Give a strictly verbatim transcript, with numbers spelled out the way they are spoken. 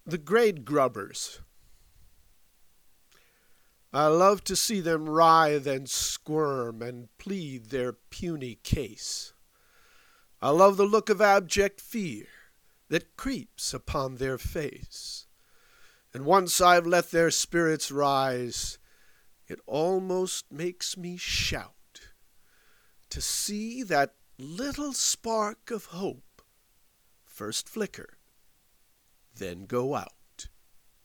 The grade grubbers. I love to see them writhe and squirm and plead their puny case. I love the look of abject fear that creeps upon their face. And once I've let their spirits rise, it almost makes me shout to see that little spark of hope first flicker, then go out.